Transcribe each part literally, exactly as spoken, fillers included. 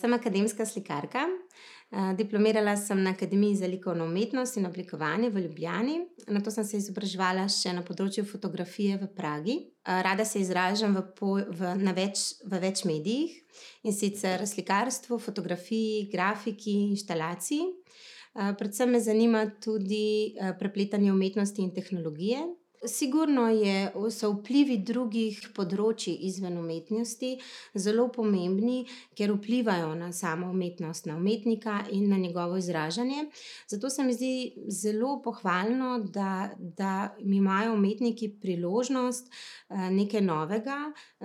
Sem akademska slikarka. Diplomirala sem na Akademiji za likovno umetnost in oblikovanje v Ljubljani. Nato sem se izobraževala še na področju fotografije v Pragi. Rada se izražam v v na več, v več medijih, in sicer slikarstvu, fotografiji, grafiki, inštalaciji. Predvsem me zanima tudi, prepletanje umetnosti in tehnologije. Sigurno je, so vplivi drugih področij izven umetnosti zelo pomembni, ker vplivajo na samo umetnost, na umetnika in na njegovo izražanje. Zato se mi zdi zelo pohvalno, da, da imajo umetniki priložnost, nekaj novega,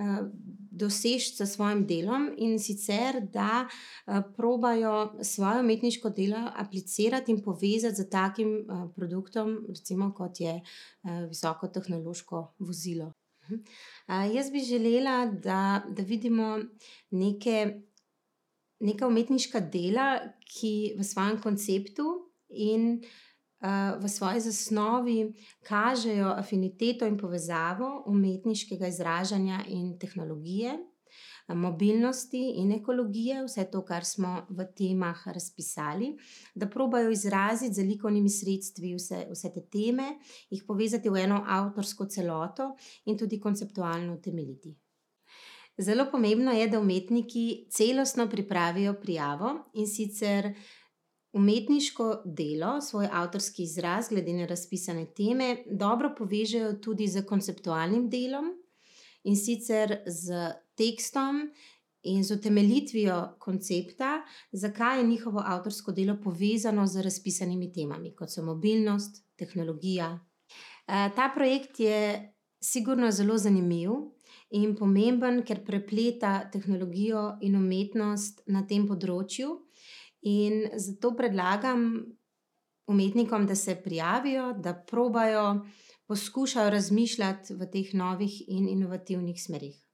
doseči s svojim delom, in sicer, da, probajo svoje umetniško delo aplicirati in povezati s takim, produktom, recimo, kot je, visokotehnološko vozilo. Jaz bi želela, da, da vidimo neke, neka umetniška dela, ki v svojem konceptu in, v svoji zasnovi kažejo afiniteto in povezavo umetniškega izražanja in tehnologije, mobilnosti in ekologije, vse to, kar smo v temah razpisali. Da probajo izraziti z likovnimi sredstvi vse, vse te teme, jih povezati v eno avtorsko celoto in tudi konceptualno utemeljiti. Zelo pomembno je, da umetniki celostno pripravijo prijavo, in sicer umetniško delo, svoj avtorski izraz glede na razpisane teme dobro povežejo tudi s konceptualnim delom, in sicer s tekstom in z utemeljitvijo koncepta, zakaj je njihovo avtorsko delo povezano z razpisanimi temami, kot so mobilnost, tehnologija. Ta projekt je sigurno zelo zanimiv in pomemben, ker prepleta tehnologijo in umetnost na tem področju, in zato predlagam umetnikom, da se prijavijo, da probajo, poskušajo razmišljati v teh novih in inovativnih smereh.